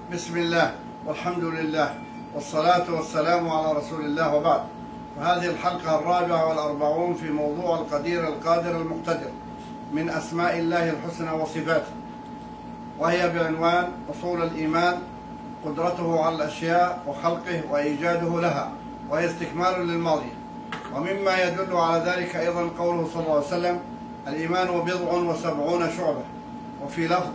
بسم الله والحمد لله والصلاة والسلام على رسول الله، وبعد. فهذه الحلقة 44 في موضوع القدير القادر المقتدر من أسماء الله الحسنى وصفاته، وهي بعنوان أصول الإيمان، قدرته على الأشياء وخلقه وإيجاده لها، وهي استكمال للماضي. ومما يدل على ذلك أيضا قوله صلى الله عليه وسلم: الإيمان 70 شعبة، وفي لفظ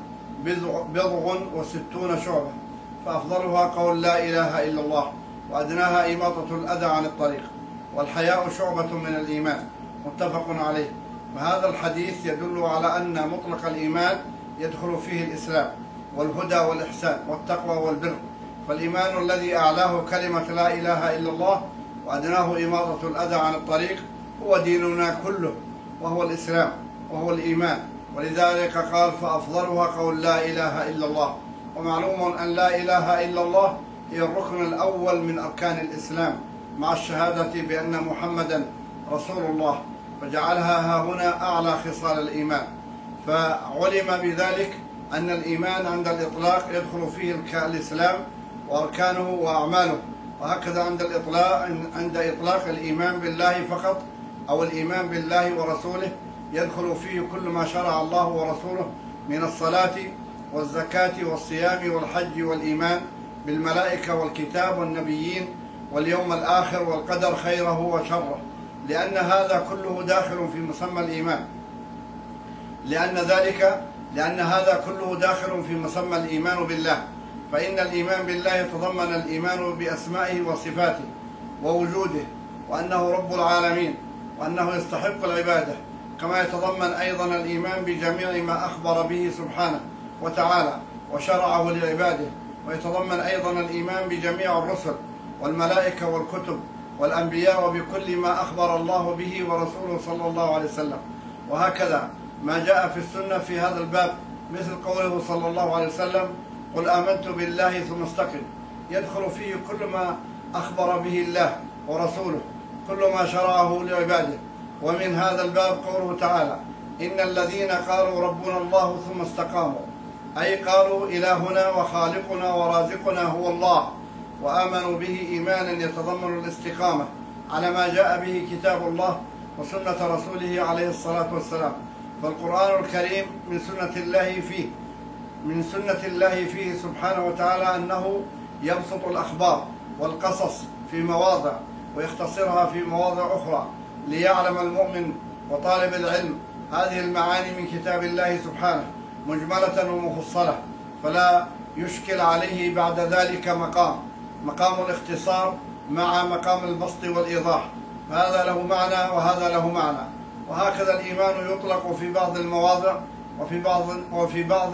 60 شعبة، فأفضلها قول لا إله إلا الله، وأدناها إماطة الأذى عن الطريق، والحياء شعبة من الإيمان، متفق عليه. فهذا الحديث يدل على أن مطلق الإيمان يدخل فيه الإسلام والهدى والإحسان والتقوى والبر. فالإيمان الذي أعلاه كلمة لا إله إلا الله وأدناه إماطة الأذى عن الطريق هو ديننا كله، وهو الإسلام وهو الإيمان، ولذلك قال: فأفضلها قول لا إله إلا الله. ومعلوم أن لا إله إلا الله هي الركن الأول من أركان الإسلام، مع الشهادة بأن محمدا رسول الله، فجعلها ها هنا أعلى خصال الإيمان. فعلم بذلك أن الإيمان عند الإطلاق يدخل فيه الإسلام وأركانه وأعماله، وهكذا عند إطلاق الإيمان بالله فقط، أو الإيمان بالله ورسوله، يدخل فيه كل ما شرع الله ورسوله من الصلاة والزكاة والصيام والحج، والإيمان بالملائكة والكتاب والنبيين واليوم الآخر والقدر خيره وشره، لأن هذا كله داخل في مسمى الإيمان. لأن هذا كله داخل في مسمى الإيمان بالله. فإن الإيمان بالله يتضمن الإيمان بأسمائه وصفاته ووجوده، وأنه رب العالمين، وأنه يستحق العبادة، كما يتضمن أيضا الإيمان بجميع ما أخبر به سبحانه وتعالى وشرعه لعباده، ويتضمن أيضا الإيمان بجميع الرسل والملائكة والكتب والأنبياء، وبكل ما أخبر الله به ورسوله صلى الله عليه وسلم. وهكذا ما جاء في السنة في هذا الباب، مثل قوله صلى الله عليه وسلم: قل آمنت بالله ثم استقم، يدخل فيه كل ما أخبر به الله ورسوله، كل ما شرعه لعباده. ومن هذا الباب قوله تعالى: إن الذين قالوا ربنا الله ثم استقاموا، أي قالوا إلهنا وخالقنا ورازقنا هو الله، وآمنوا به إيمانا يتضمن الاستقامة على ما جاء به كتاب الله وسنة رسوله عليه الصلاة والسلام. فالقرآن الكريم من سنة الله فيه سبحانه وتعالى أنه يبسط الأخبار والقصص في مواضع ويختصرها في مواضع أخرى، ليعلم المؤمن وطالب العلم هذه المعاني من كتاب الله سبحانه مجملة ومفصلة، فلا يشكل عليه بعد ذلك مقام الاختصار مع مقام البسط والإيضاح، فهذا له معنى وهذا له معنى. وهكذا الإيمان يطلق في بعض المواضع، وفي بعض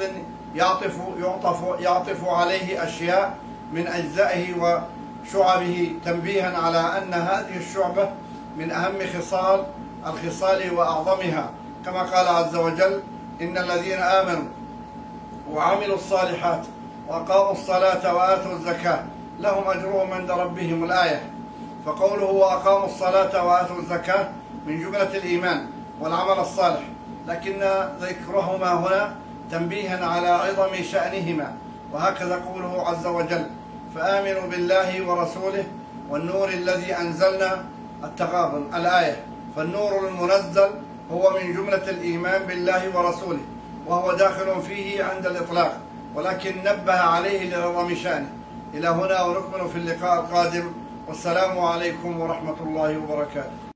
يعطف عليه أشياء من أجزائه وشعبه، تنبيها على أن هذه الشعبة من أهم الخصال وأعظمها، كما قال عز وجل: إن الذين آمنوا وعملوا الصالحات وأقاموا الصلاة وآتوا الزكاة لهم أجرهم عند ربهم، الآية. فقوله وأقاموا الصلاة وآتوا الزكاة من جملة الإيمان والعمل الصالح، لكن ذكرهما هنا تنبيها على عظم شأنهما. وهكذا قوله عز وجل: فآمنوا بالله ورسوله والنور الذي أنزلنا، التغابن، الآية. فالنور المنزل هو من جملة الإيمان بالله ورسوله، وهو داخل فيه عند الإطلاق، ولكن نبه عليه لعظم شأنه. إلى هنا، ونكمل في اللقاء القادم، والسلام عليكم ورحمة الله وبركاته.